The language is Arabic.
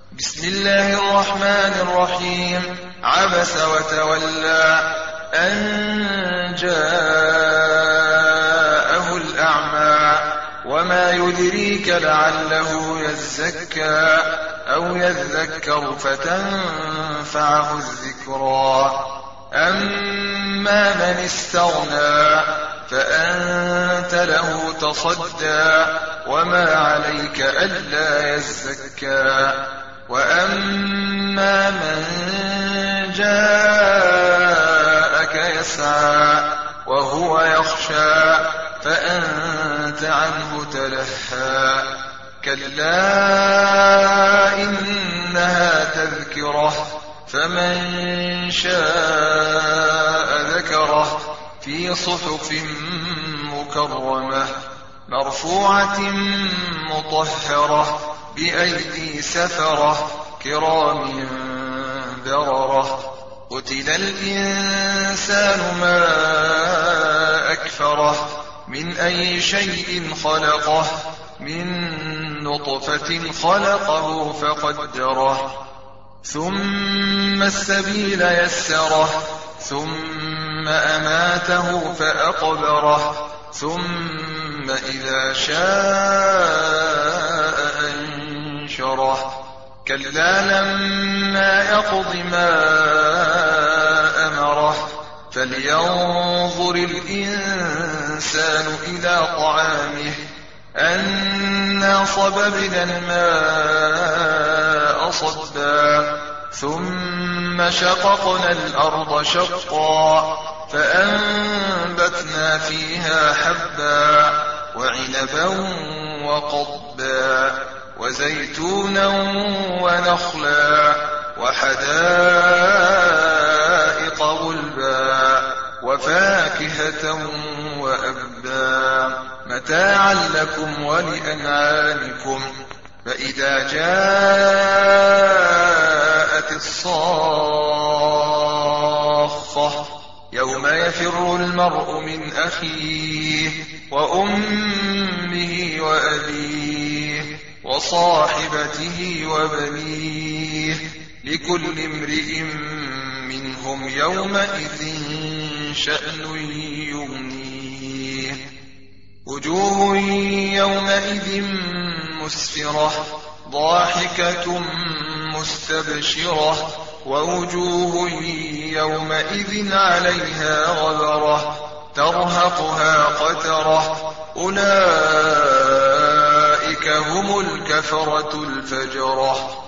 بسم الله الرحمن الرحيم. عبس وتولى أن جاءه الأعمى وما يدريك لعله يزكى أو يذكر فتنفعه الذكرى. أما من استغنى فأنت له تصدى وما عليك ألا يزكى. وأما من جاءك يسعى وهو يخشى فأنت عنه تلهى. كلا إنها تذكرة فمن شاء ذكره في صحف مكرمة مرفوعة مطهرة بأيدي سفرة كرام بررة. قتل الإنسان ما أكفره من أي شيء خلقه من نطفة خلقه فقدره ثم السبيل يسره ثم أماته فأقبره ثم إذا شاء أنشره. كلا لما يقض ما أمره فلينظر الإنسان إلى طعامه أنا صببنا الماء صبا ثم شققنا الأرض شقا فأنبتنا فيها حبا وعنبا وقضبا وزيتونا ونخلا وحدائق غلبا وفاكهة وأبا متاعا لكم ولأنعامكم. فإذا جاءت الصاخة يوم يفر المرء من أخيه وأمه وأبيه وصاحبته وبنيه لكل امرئ منهم يومئذ شأن يغنيه. وجوه يومئذ مسفرة ضاحكة مستبشرة ووجوه يومئذ عليها غبرة ترهقها قترة أولئك هم الكفرة الفجرة.